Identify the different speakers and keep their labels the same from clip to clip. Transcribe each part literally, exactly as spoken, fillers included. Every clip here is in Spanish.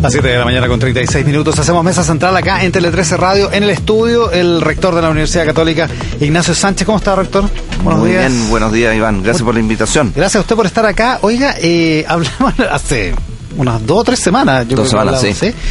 Speaker 1: Las siete de la mañana con treinta y seis minutos. Hacemos mesa central acá en Tele trece Radio. En el estudio, el rector de la Universidad Católica, Ignacio Sánchez. ¿Cómo está, rector?
Speaker 2: Buenos Muy días. bien, buenos días, Iván. Gracias Muy... por la invitación.
Speaker 1: Gracias a usted por estar acá. Oiga, eh, hablamos hace unas dos o tres semanas. Yo
Speaker 2: dos
Speaker 1: creo
Speaker 2: semanas,
Speaker 1: que hablamos,
Speaker 2: sí.
Speaker 1: ¿sí?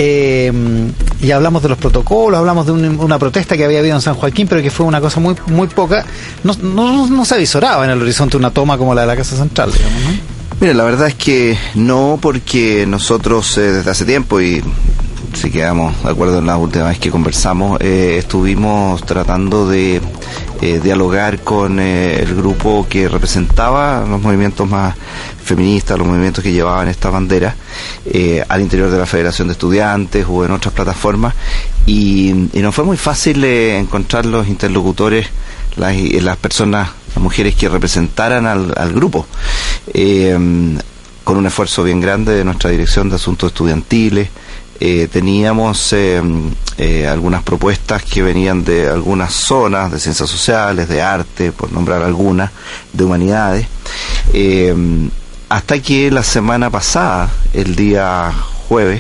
Speaker 1: Eh, y hablamos de los protocolos, hablamos de un, una protesta que había habido en San Joaquín, pero que fue una cosa muy muy poca. No, no, no se avisoraba en el horizonte una toma como la de la Casa Central, digamos, ¿no?
Speaker 2: Mire, la verdad es que no, porque nosotros eh, desde hace tiempo, y si quedamos de acuerdo en la última vez que conversamos, eh, estuvimos tratando de eh, dialogar con eh, el grupo que representaba los movimientos más feministas, los movimientos que llevaban esta bandera eh, al interior de la Federación de Estudiantes o en otras plataformas, y, y nos fue muy fácil eh, encontrar los interlocutores, las, las personas, las mujeres que representaran al, al grupo, eh, con un esfuerzo bien grande de nuestra Dirección de Asuntos Estudiantiles. Eh, teníamos eh, eh, algunas propuestas que venían de algunas zonas de ciencias sociales, de arte, por nombrar algunas, de humanidades, eh, hasta que la semana pasada, el día jueves,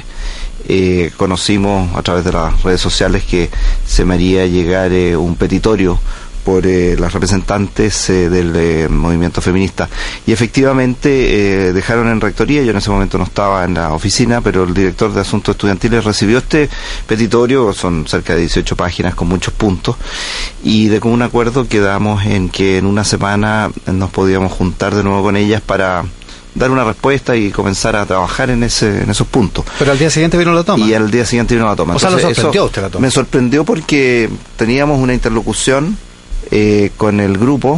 Speaker 2: eh, conocimos a través de las redes sociales que se me haría llegar eh, un petitorio por eh, las representantes eh, del eh, movimiento feminista, y efectivamente eh, dejaron en rectoría. Yo en ese momento no estaba en la oficina, pero el director de Asuntos Estudiantiles recibió este petitorio, son cerca de dieciocho páginas con muchos puntos, y de común acuerdo quedamos en que en una semana nos podíamos juntar de nuevo con ellas para dar una respuesta y comenzar a trabajar en ese en esos puntos.
Speaker 1: Pero al día siguiente vino la toma.
Speaker 2: Y al día siguiente vino la toma.
Speaker 1: O sea,
Speaker 2: Entonces,
Speaker 1: ¿lo sorprendió
Speaker 2: eso
Speaker 1: usted la toma?
Speaker 2: Me sorprendió porque teníamos una interlocución Eh, con el grupo,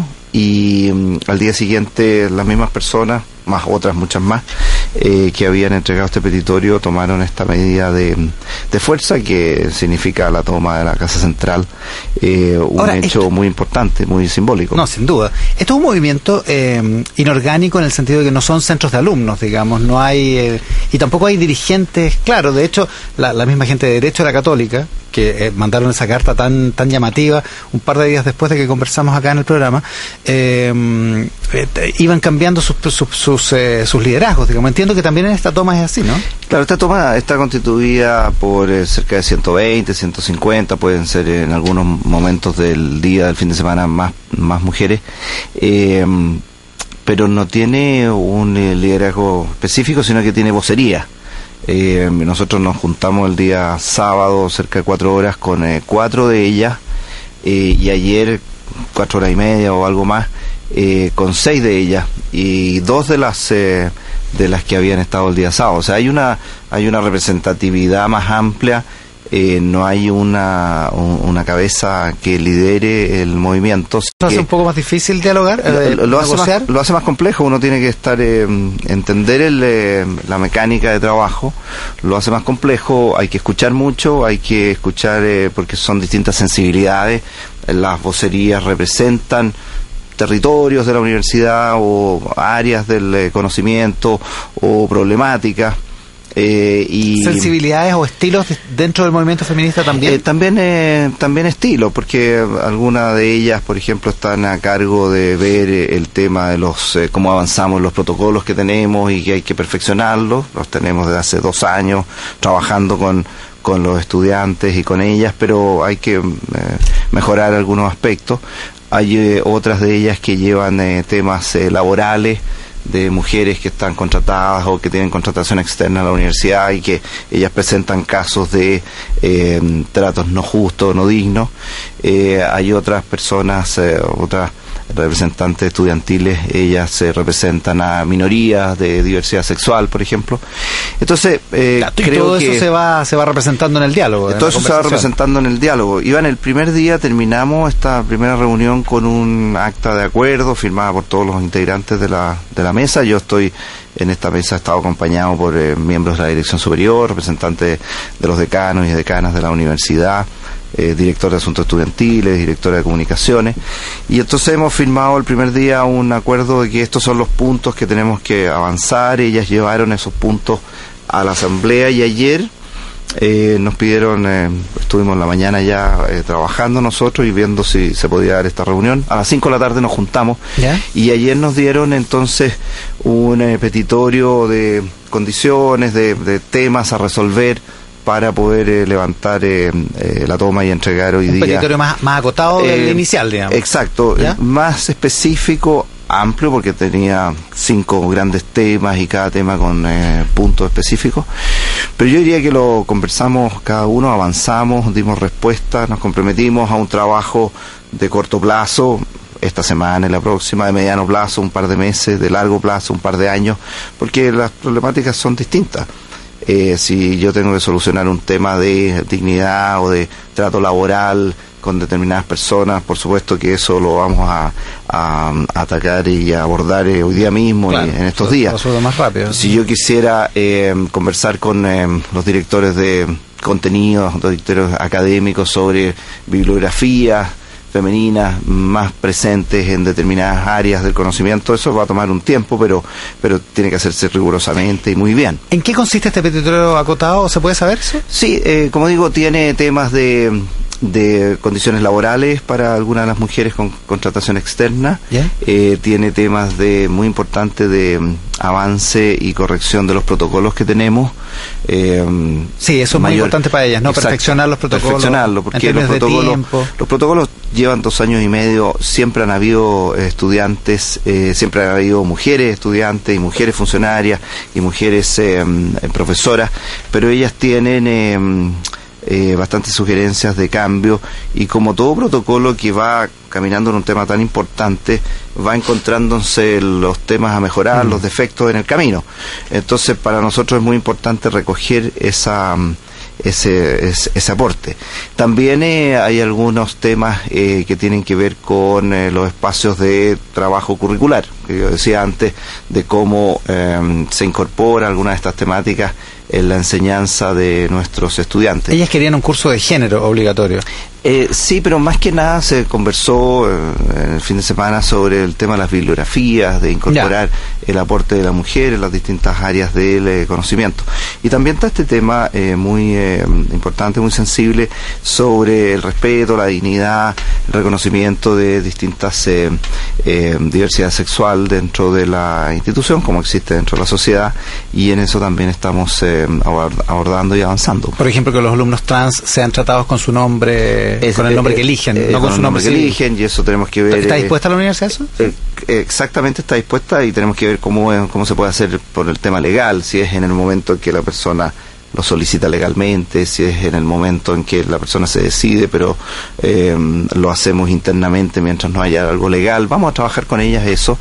Speaker 2: y um, al día siguiente las mismas personas, más otras muchas más, eh, que habían entregado este petitorio, tomaron esta medida de, de fuerza que significa la toma de la Casa Central, eh, un
Speaker 1: Ahora,
Speaker 2: hecho
Speaker 1: esto...
Speaker 2: muy importante, muy simbólico.
Speaker 1: No, sin duda. Esto es un movimiento eh, inorgánico en el sentido de que no son centros de alumnos, digamos, no hay, eh, y tampoco hay dirigentes, claro. De hecho, la, la misma gente de Derecho de la Católica, que eh, mandaron esa carta tan tan llamativa un par de días después de que conversamos acá en el programa, eh, eh, iban cambiando sus sus, sus, eh, sus liderazgos, digamos. Entiendo que también en esta toma es así, ¿no?
Speaker 2: Claro, esta toma está constituida por eh, cerca de ciento veinte, ciento cincuenta, pueden ser en algunos momentos del día, del fin de semana, más, más mujeres, eh, pero no tiene un eh, liderazgo específico, sino que tiene vocería. Eh, nosotros nos juntamos el día sábado cerca de cuatro horas con eh, cuatro de ellas, eh, y ayer cuatro horas y media o algo más eh, con seis de ellas, y dos de las eh, de las que habían estado el día sábado. O sea, hay una hay una representatividad más amplia. Eh, no hay una un, una cabeza que lidere el movimiento.
Speaker 1: ¿Lo hace un poco más difícil dialogar? Eh,
Speaker 2: lo, lo, hace más, lo hace más complejo. Uno tiene que estar eh, entender el, eh, la mecánica de trabajo. Lo hace más complejo. Hay que escuchar mucho, hay que escuchar eh, porque son distintas sensibilidades. Las vocerías representan territorios de la universidad o áreas del eh, conocimiento o problemáticas. Eh, y
Speaker 1: sensibilidades o estilos de, dentro del movimiento feminista también.
Speaker 2: Eh, también eh, también estilos, porque algunas de ellas, por ejemplo, están a cargo de ver eh, el tema de los eh, cómo avanzamos los protocolos que tenemos y que hay que perfeccionarlos. Los tenemos desde hace dos años trabajando con con los estudiantes y con ellas, pero hay que eh, mejorar algunos aspectos. Hay eh, otras de ellas que llevan eh, temas eh, laborales, de mujeres que están contratadas o que tienen contratación externa a la universidad, y que ellas presentan casos de eh, tratos no justos, no dignos. Eh, hay otras personas, eh, otras representantes estudiantiles, ellas se eh, representan a minorías de diversidad sexual, por ejemplo. Entonces, eh,
Speaker 1: claro,
Speaker 2: creo
Speaker 1: todo
Speaker 2: que
Speaker 1: eso se va se va representando en el diálogo.
Speaker 2: Todo eso se va representando en el diálogo. Iván, el primer día terminamos esta primera reunión con un acta de acuerdo firmada por todos los integrantes de la de la mesa. Yo estoy en esta mesa, he estado acompañado por eh, miembros de la dirección superior, representantes de los decanos y decanas de la universidad, Eh, director de Asuntos Estudiantiles, directora de Comunicaciones, y entonces hemos firmado el primer día un acuerdo de que estos son los puntos que tenemos que avanzar. Ellas llevaron esos puntos a la asamblea, y ayer eh, nos pidieron, eh, estuvimos en la mañana ya eh, trabajando nosotros y viendo si se podía dar esta reunión. A las cinco de la tarde nos juntamos. ¿Ya? Y ayer nos dieron entonces un eh, petitorio de condiciones, de, de temas a resolver para poder eh, levantar eh, eh, la toma y entregar hoy
Speaker 1: un
Speaker 2: día. Un
Speaker 1: petitorio más, más acotado eh, del inicial, digamos.
Speaker 2: Exacto, eh, más específico, amplio, porque tenía cinco grandes temas y cada tema con eh, puntos específicos. Pero yo diría que lo conversamos cada uno, avanzamos, dimos respuesta, nos comprometimos a un trabajo de corto plazo, esta semana y la próxima, de mediano plazo, un par de meses, de largo plazo, un par de años, porque las problemáticas son distintas. Eh, si yo tengo que solucionar un tema de dignidad o de trato laboral con determinadas personas, por supuesto que eso lo vamos a, a, a atacar y a abordar eh, hoy día mismo, claro, y en estos días.
Speaker 1: Más rápido.
Speaker 2: Si yo quisiera eh, conversar con eh, los directores de contenidos, los directores académicos sobre bibliografía femeninas más presentes en determinadas áreas del conocimiento, eso va a tomar un tiempo, pero pero tiene que hacerse rigurosamente y muy bien.
Speaker 1: ¿En qué consiste este petitorio acotado? ¿Se puede saber eso?
Speaker 2: Sí, eh, como digo, tiene temas de de condiciones laborales para algunas de las mujeres con contratación externa, ¿yeah? eh, tiene temas de muy importantes de um, avance y corrección de los protocolos que tenemos. Eh,
Speaker 1: sí, eso es mayor, muy importante para ellas, ¿no?
Speaker 2: Exacto,
Speaker 1: perfeccionar los protocolos.
Speaker 2: Perfeccionarlo, porque los protocolos, los protocolos llevan dos años y medio, siempre han habido estudiantes, eh, siempre han habido mujeres estudiantes y mujeres funcionarias y mujeres eh, profesoras, pero ellas tienen Eh, Eh, bastantes sugerencias de cambio, y como todo protocolo que va caminando en un tema tan importante, va encontrándose los temas a mejorar, mm. los defectos en el camino. Entonces para nosotros es muy importante recoger esa ese, ese, ese aporte. También eh, hay algunos temas eh, que tienen que ver con eh, los espacios de trabajo curricular, que yo decía antes, de cómo eh, se incorpora alguna de estas temáticas en la enseñanza de nuestros estudiantes.
Speaker 1: Ellas querían un curso de género obligatorio.
Speaker 2: Eh, sí, pero más que nada se conversó eh, en el fin de semana sobre el tema de las bibliografías, de incorporar ya. el aporte de la mujer en las distintas áreas del eh, conocimiento. Y también está este tema eh, muy eh, importante, muy sensible, sobre el respeto, la dignidad, el reconocimiento de distintas eh, eh, diversidad sexual dentro de la institución, como existe dentro de la sociedad, y en eso también estamos eh, abordando y avanzando.
Speaker 1: Por ejemplo, que los alumnos trans sean tratados con su nombre, es, con el nombre eh, que eligen, eh, no con, con su nombre
Speaker 2: que eligen, y eso tenemos que ver.
Speaker 1: ¿Está dispuesta eh, la universidad a eso?
Speaker 2: Eh, exactamente, está dispuesta, y tenemos que ver cómo, cómo se puede hacer por el tema legal, si es en el momento en que la persona lo solicita legalmente, si es en el momento en que la persona se decide, pero eh, lo hacemos internamente mientras no haya algo legal. Vamos a trabajar con ellas eso.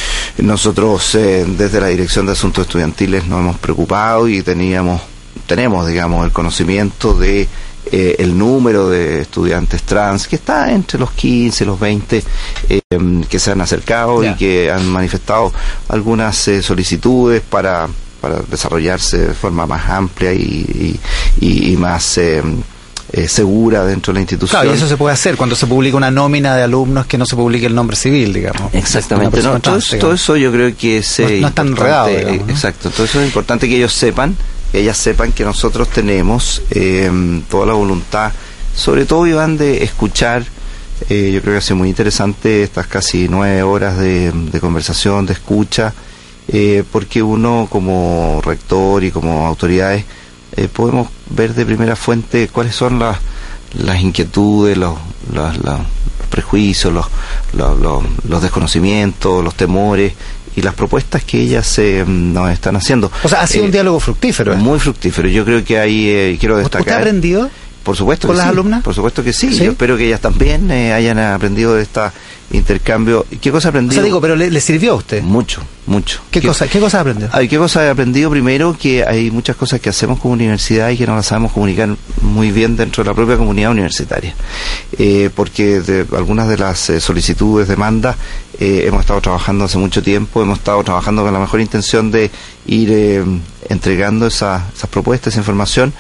Speaker 2: Nosotros eh, desde la Dirección de Asuntos Estudiantiles nos hemos preocupado y teníamos tenemos, digamos, el conocimiento de eh, el número de estudiantes trans, que está entre los quince y los veinte, eh, que se han acercado yeah. y que han manifestado algunas eh, solicitudes para para desarrollarse de forma más amplia y, y, y más eh, eh, segura dentro de la institución.
Speaker 1: Claro, y eso se puede hacer cuando se publica una nómina de alumnos, que no se publique el nombre civil, digamos.
Speaker 2: Exactamente. No, todo, trans, todo eso yo creo que es
Speaker 1: no, no es tan enredado, digamos, ¿no?
Speaker 2: Exacto. Todo eso es importante que ellos sepan, que ellas sepan que nosotros tenemos eh, toda la voluntad, sobre todo, Iván, de escuchar. Eh, yo creo que ha sido muy interesante estas casi nueve horas de, de conversación, de escucha. Eh, porque uno como rector y como autoridades eh, podemos ver de primera fuente cuáles son las las inquietudes, los, los, los prejuicios, los, los, los, los desconocimientos, los temores y las propuestas que ellas eh, nos están haciendo.
Speaker 1: O sea, ha sido eh, un diálogo fructífero. ¿eh?
Speaker 2: Muy fructífero. Yo creo que ahí eh, quiero destacar.
Speaker 1: ¿Usted ha aprendido?
Speaker 2: Por supuesto
Speaker 1: ¿Con
Speaker 2: que
Speaker 1: las
Speaker 2: sí.
Speaker 1: alumnas?
Speaker 2: Por supuesto que sí.
Speaker 1: ¿Sí?
Speaker 2: Yo espero que ellas también eh, hayan aprendido de esta intercambio. ¿Qué cosa ha aprendido?
Speaker 1: O sea, digo, pero ¿le, le sirvió a usted?
Speaker 2: Mucho, mucho.
Speaker 1: ¿Qué, ¿Qué cosa qué cosa ha aprendido?
Speaker 2: Ay, ¿Qué cosa he aprendido? Primero, que hay muchas cosas que hacemos como universidad y que no las sabemos comunicar muy bien dentro de la propia comunidad universitaria. Eh, porque de, algunas de las eh, solicitudes, demandas, eh, hemos estado trabajando hace mucho tiempo, hemos estado trabajando con la mejor intención de ir eh, entregando esa, esas propuestas, esa información,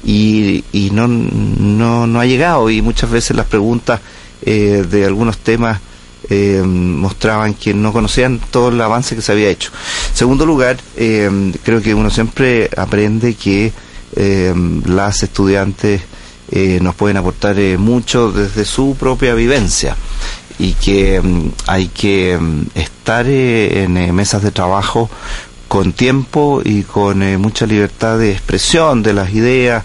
Speaker 2: y, y no, no, no ha llegado, y muchas veces las preguntas eh, de algunos temas Eh, mostraban que no conocían todo el avance que se había hecho. En segundo lugar, eh, creo que uno siempre aprende que eh, las estudiantes eh, nos pueden aportar eh, mucho desde su propia vivencia, y que um, hay que um, estar eh, en eh, mesas de trabajo con tiempo y con eh, mucha libertad de expresión de las ideas,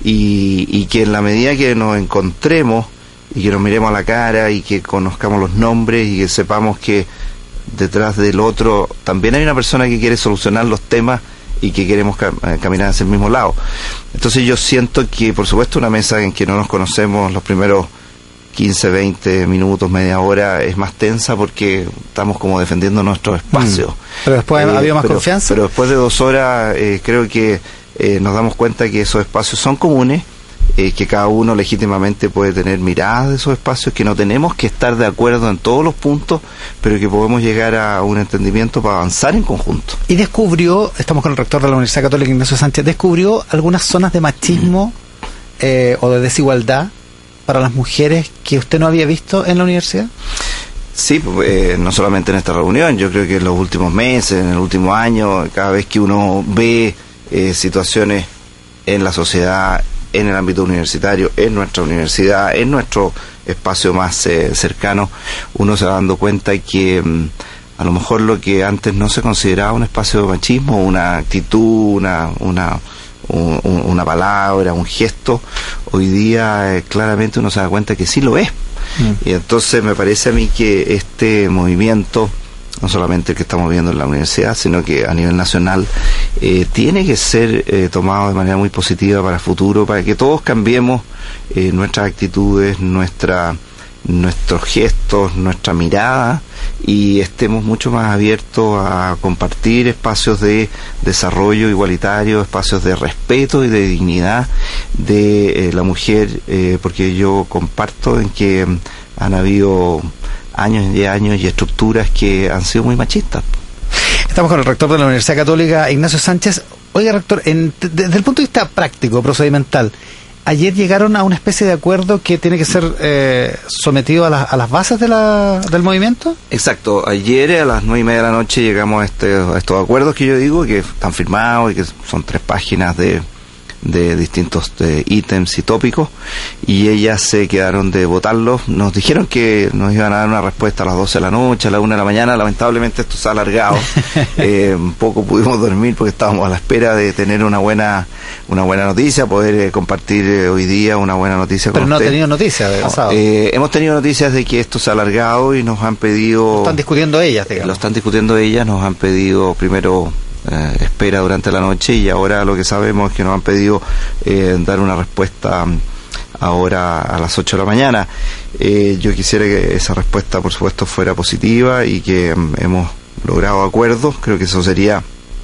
Speaker 2: y, y que en la medida que nos encontremos y que nos miremos a la cara y que conozcamos los nombres y que sepamos que detrás del otro también hay una persona que quiere solucionar los temas y que queremos cam- caminar hacia el mismo lado. Entonces yo siento que, por supuesto, una mesa en que no nos conocemos los primeros quince, veinte minutos, media hora, es más tensa porque estamos como defendiendo nuestro espacio. Mm.
Speaker 1: Pero después
Speaker 2: eh,
Speaker 1: ha habido más
Speaker 2: pero,
Speaker 1: confianza.
Speaker 2: Pero después de dos horas eh, creo que eh, nos damos cuenta que esos espacios son comunes, eh, que cada uno legítimamente puede tener miradas de esos espacios, que no tenemos que estar de acuerdo en todos los puntos, pero que podemos llegar a un entendimiento para avanzar en conjunto.
Speaker 1: Y descubrió, estamos con el rector de la Universidad Católica, Ignacio Sánchez, descubrió algunas zonas de machismo mm. eh, o de desigualdad para las mujeres que usted no había visto en la universidad.
Speaker 2: Sí, eh, no solamente en esta reunión, yo creo que en los últimos meses, en el último año, cada vez que uno ve eh, situaciones en la sociedad, en el ámbito universitario, en nuestra universidad, en nuestro espacio más eh, cercano, uno se va dando cuenta que mm, a lo mejor lo que antes no se consideraba un espacio de machismo, una actitud, una... una Un, un, una palabra, un gesto, hoy día eh, claramente uno se da cuenta que sí lo es. Mm. Y entonces me parece a mí que este movimiento, no solamente el que estamos viendo en la universidad, sino que a nivel nacional, eh, tiene que ser eh, tomado de manera muy positiva para el futuro, para que todos cambiemos eh, nuestras actitudes, nuestra nuestros gestos, nuestra mirada, y estemos mucho más abiertos a compartir espacios de desarrollo igualitario, espacios de respeto y de dignidad de eh, la mujer, eh, porque yo comparto en que eh, han habido años y años y estructuras que han sido muy machistas.
Speaker 1: Estamos con el rector de la Universidad Católica, Ignacio Sánchez. Oiga, rector, en, desde el punto de vista práctico, procedimental, ayer llegaron a una especie de acuerdo que tiene que ser eh, sometido a, la, a las bases de la, del movimiento.
Speaker 2: Exacto. Ayer a las nueve y media de la noche llegamos a, este, a estos acuerdos que yo digo, que están firmados y que son tres páginas de, de distintos de ítems y tópicos, y ellas se quedaron de votarlos. Nos dijeron que nos iban a dar una respuesta a las doce de la noche, a la una de la mañana. Lamentablemente esto se ha alargado. eh, un poco pudimos dormir porque estábamos a la espera de tener una buena una buena noticia, poder eh, compartir eh, hoy día una buena noticia con
Speaker 1: Pero no
Speaker 2: usted.
Speaker 1: ha tenido noticias de pasado.
Speaker 2: Eh, hemos tenido noticias de que esto se ha alargado y nos han pedido...
Speaker 1: Lo están discutiendo ellas, digamos.
Speaker 2: Lo están discutiendo ellas, nos han pedido primero eh, espera durante la noche, y ahora lo que sabemos es que nos han pedido eh, dar una respuesta ahora a las ocho de la mañana. Eh, yo quisiera que esa respuesta, por supuesto, fuera positiva y que um, hemos logrado acuerdos. Creo que eso sería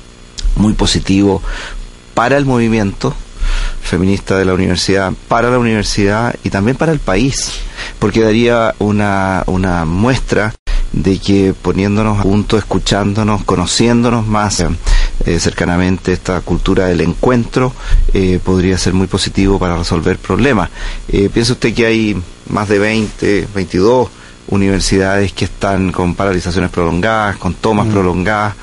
Speaker 2: muy positivo para el movimiento feminista de la universidad, para la universidad y también para el país, porque daría una, una muestra de que poniéndonos a punto, escuchándonos, conociéndonos más eh, cercanamente, esta cultura del encuentro eh, podría ser muy positivo para resolver problemas. Eh, piensa usted que hay más de veinte, veintidós universidades que están con paralizaciones prolongadas, con tomas mm. prolongadas,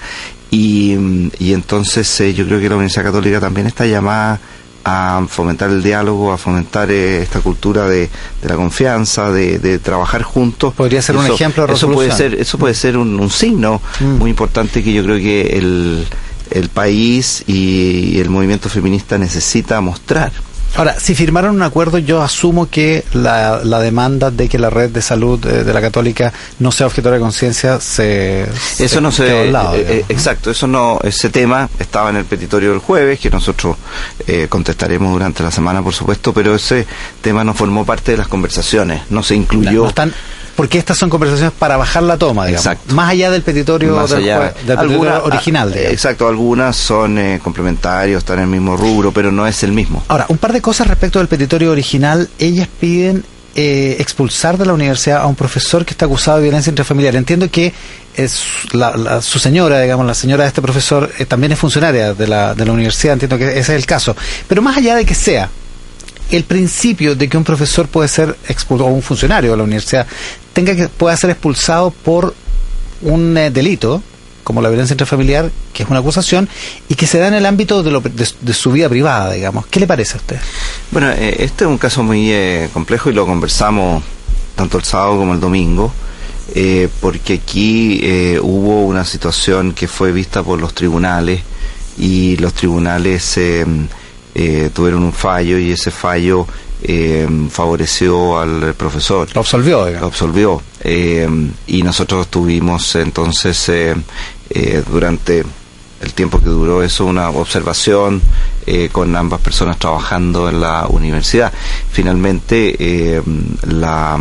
Speaker 2: y, y entonces eh, yo creo que la Universidad Católica también está llamada a fomentar el diálogo, a fomentar eh, esta cultura de, de la confianza, de, de trabajar juntos.
Speaker 1: Podría ser
Speaker 2: eso,
Speaker 1: un ejemplo de
Speaker 2: resolución. Eso puede ser, eso puede
Speaker 1: mm.
Speaker 2: ser un, un signo mm. muy importante que yo creo que el, el país y, y el movimiento feminista necesita mostrar.
Speaker 1: Ahora, si firmaron un acuerdo, yo asumo que la, la demanda de que la red de salud eh, de la Católica no sea objetora de conciencia se, se
Speaker 2: eso no se
Speaker 1: al lado,
Speaker 2: eh,
Speaker 1: digamos, ¿no?
Speaker 2: Exacto, eso no, ese tema estaba en el petitorio del jueves, que nosotros eh, contestaremos durante la semana, por supuesto, pero ese tema no formó parte de las conversaciones, no se incluyó.
Speaker 1: No, no están, porque estas son conversaciones para bajar la toma, digamos. Exacto. Más allá del petitorio,
Speaker 2: Más
Speaker 1: del,
Speaker 2: allá,
Speaker 1: del petitorio
Speaker 2: alguna,
Speaker 1: original. Digamos.
Speaker 2: Exacto, algunas son eh, complementarios, están en el mismo rubro, pero no es el mismo.
Speaker 1: Ahora, un par de cosas respecto del petitorio original. Ellas piden eh, expulsar de la universidad a un profesor que está acusado de violencia intrafamiliar. Entiendo que es la, la, su señora, digamos, la señora de este profesor, eh, también es funcionaria de la, de la universidad. Entiendo que ese es el caso. Pero más allá de que sea el principio de que un profesor puede ser expulsado, o un funcionario de la universidad tenga que pueda ser expulsado por un eh, delito como la violencia intrafamiliar, que es una acusación, y que se da en el ámbito de, lo, de, de su vida privada, digamos. ¿Qué le parece a usted?
Speaker 2: Bueno, eh, este es un caso muy eh, complejo y lo conversamos tanto el sábado como el domingo, eh, porque aquí eh, hubo una situación que fue vista por los tribunales y los tribunales eh, eh, tuvieron un fallo y ese fallo eh, favoreció al profesor.
Speaker 1: Lo absolvió, digamos.
Speaker 2: Lo absolvió. Eh, y nosotros tuvimos entonces eh, eh, durante el tiempo que duró eso una observación eh, con ambas personas trabajando en la universidad. Finalmente eh, la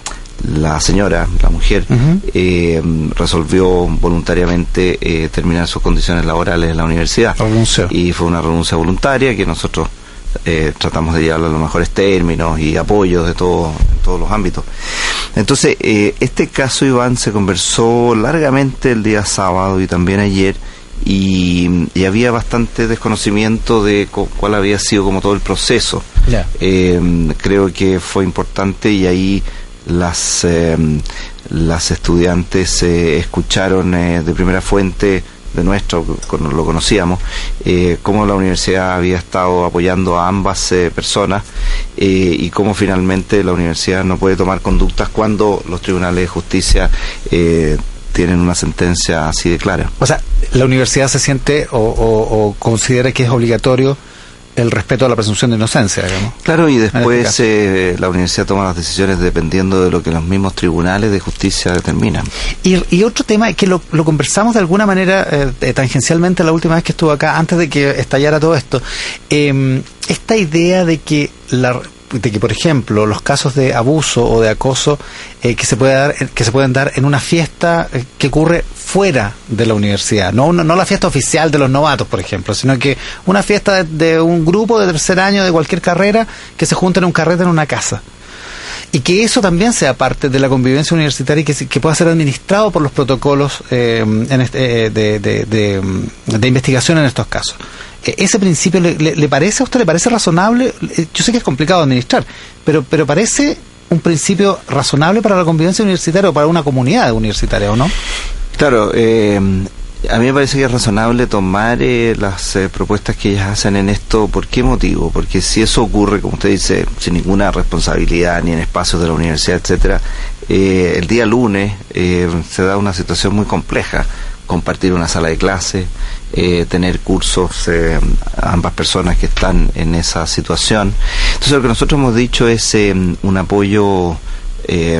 Speaker 2: la señora, la mujer, uh-huh. eh, resolvió voluntariamente eh, terminar sus condiciones laborales en la universidad.
Speaker 1: Renunció.
Speaker 2: Y fue una renuncia voluntaria que nosotros eh, tratamos de llevarla a los mejores términos y apoyos de todo, en todos los ámbitos. Entonces, eh, este caso, Iván, se conversó largamente el día sábado y también ayer, y, y había bastante desconocimiento de cu- cuál había sido como todo el proceso.
Speaker 1: Yeah.
Speaker 2: Eh, creo que fue importante y ahí las eh, las estudiantes eh, escucharon eh, de primera fuente de nuestro, lo conocíamos, eh, cómo la universidad había estado apoyando a ambas eh, personas eh, y cómo finalmente la universidad no puede tomar conductas cuando los tribunales de justicia eh, tienen una sentencia así de clara.
Speaker 1: O sea, la universidad se siente o, o, o considera que es obligatorio el respeto a la presunción de inocencia, digamos.
Speaker 2: Claro, y después este eh, la universidad toma las decisiones dependiendo de lo que los mismos tribunales de justicia determinan.
Speaker 1: Y, y otro tema que lo, lo conversamos de alguna manera eh, tangencialmente la última vez que estuvo acá, antes de que estallara todo esto, eh, esta idea de que la de que por ejemplo los casos de abuso o de acoso eh, que se puede dar que se pueden dar en una fiesta eh, que ocurre fuera de la universidad, no una, no la fiesta oficial de los novatos, por ejemplo, sino que una fiesta de, de un grupo de tercer año de cualquier carrera que se junta en un carrete en una casa, y que eso también sea parte de la convivencia universitaria y que, que pueda ser administrado por los protocolos eh, en este, eh, de, de, de, de investigación en estos casos. ¿Ese principio le, le, le parece a usted, le parece razonable? Yo sé que es complicado administrar, pero pero parece un principio razonable para la convivencia universitaria o para una comunidad universitaria, ¿o no?
Speaker 2: Claro, eh, a mí me parece que es razonable tomar eh, las eh, propuestas que ellas hacen en esto. ¿Por qué motivo? Porque si eso ocurre, como usted dice, sin ninguna responsabilidad, ni en espacios de la universidad, etcétera, eh, el día lunes eh, se da una situación muy compleja. Compartir una sala de clase, eh, tener cursos, eh, ambas personas que están en esa situación. Entonces lo que nosotros hemos dicho es eh, un apoyo eh,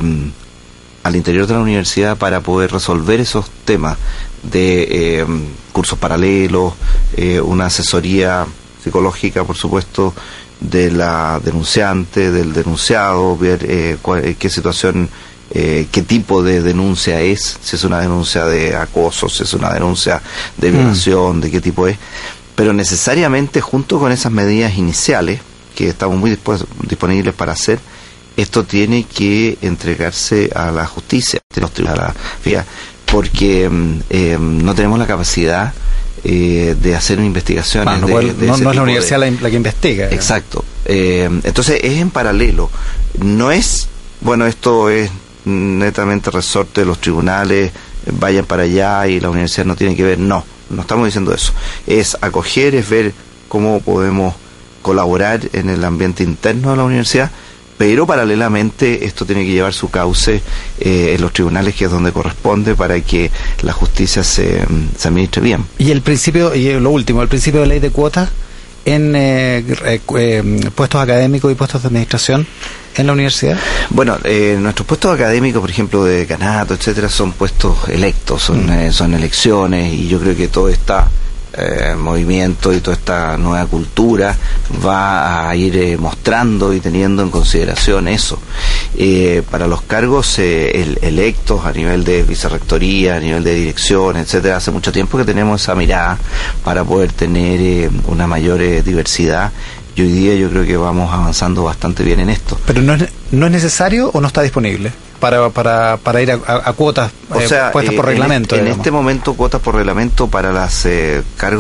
Speaker 2: al interior de la universidad para poder resolver esos temas de eh, cursos paralelos, eh, una asesoría psicológica, por supuesto, de la denunciante, del denunciado, ver eh, cuál, qué situación, eh, qué tipo de denuncia es, si es una denuncia de acoso, si es una denuncia de violación, mm. de qué tipo es, pero necesariamente junto con esas medidas iniciales, que estamos muy dispuestos, disponibles para hacer, esto tiene que entregarse a la justicia, a la F I A, porque eh, no tenemos la capacidad eh, de hacer investigaciones.
Speaker 1: Bueno, no,
Speaker 2: de, de
Speaker 1: no,
Speaker 2: ese
Speaker 1: no es la
Speaker 2: tipo
Speaker 1: universidad
Speaker 2: de...
Speaker 1: la, la que investiga.
Speaker 2: Exacto. Eh, entonces es en paralelo. No es, bueno, esto es netamente resorte de los tribunales, vayan para allá y la universidad no tiene que ver. No, no estamos diciendo eso. Es acoger, es ver cómo podemos colaborar en el ambiente interno de la universidad, pero paralelamente esto tiene que llevar su cauce eh, en los tribunales, que es donde corresponde, para que la justicia se, se administre bien.
Speaker 1: Y el principio, y lo último, el principio de ley de cuotas en eh, eh, eh, puestos académicos y puestos de administración en la universidad. Bueno,
Speaker 2: eh, nuestros puestos académicos, por ejemplo, de decanato, etcétera, son puestos electos, son, mm. eh, son elecciones, y yo creo que todo está Eh, movimiento y toda esta nueva cultura va a ir eh, mostrando y teniendo en consideración eso. Eh, para los cargos eh, el, electos a nivel de vicerrectoría, a nivel de dirección, etcétera, hace mucho tiempo que tenemos esa mirada para poder tener eh, una mayor eh, diversidad, y hoy día yo creo que vamos avanzando bastante bien en esto.
Speaker 1: ¿Pero no es, no es necesario o no está disponible para para, para ir a, a, a cuotas,
Speaker 2: o sea,
Speaker 1: eh, puestas
Speaker 2: eh,
Speaker 1: por reglamento?
Speaker 2: En,
Speaker 1: en
Speaker 2: este momento, cuotas por reglamento para los eh, cargos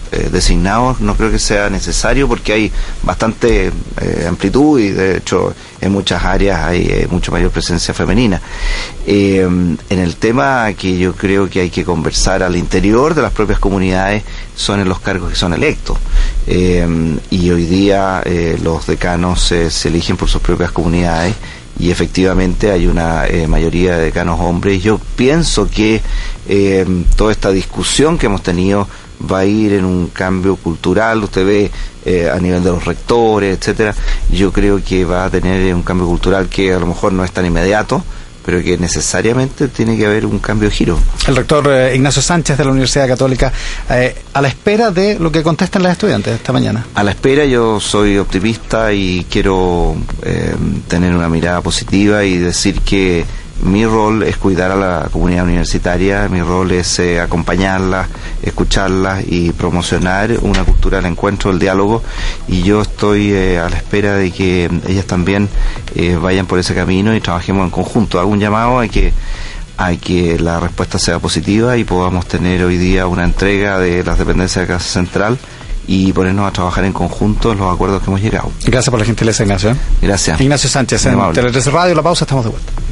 Speaker 2: eh, designados no creo que sea necesario, porque hay bastante eh, amplitud y de hecho en muchas áreas hay eh, mucho mayor presencia femenina. Eh, en el tema que yo creo que hay que conversar al interior de las propias comunidades son en los cargos que son electos. Eh, y hoy día eh, los decanos eh, se eligen por sus propias comunidades, y efectivamente hay una eh, mayoría de decanos hombres. Yo pienso que eh, toda esta discusión que hemos tenido va a ir en un cambio cultural. Usted ve eh, a nivel de los rectores, etcétera. Yo creo que va a tener un cambio cultural que a lo mejor no es tan inmediato, pero que necesariamente tiene que haber un cambio de giro.
Speaker 1: El rector eh, Ignacio Sánchez de la Universidad Católica, eh, a la espera de lo que contestan las estudiantes esta mañana.
Speaker 2: A la espera, yo soy optimista y quiero eh, tener una mirada positiva y decir que mi rol es cuidar a la comunidad universitaria, mi rol es eh, acompañarla, escucharla y promocionar una cultura del encuentro, del diálogo, y yo estoy eh, a la espera de que ellas también eh, vayan por ese camino y trabajemos en conjunto. Hago un llamado a que a que la respuesta sea positiva y podamos tener hoy día una entrega de las dependencias de Casa Central y ponernos a trabajar en conjunto en los acuerdos que hemos llegado.
Speaker 1: Gracias por la gentileza, Ignacio.
Speaker 2: Gracias.
Speaker 1: Ignacio Sánchez, en Tele trece Radio. La pausa, estamos de vuelta.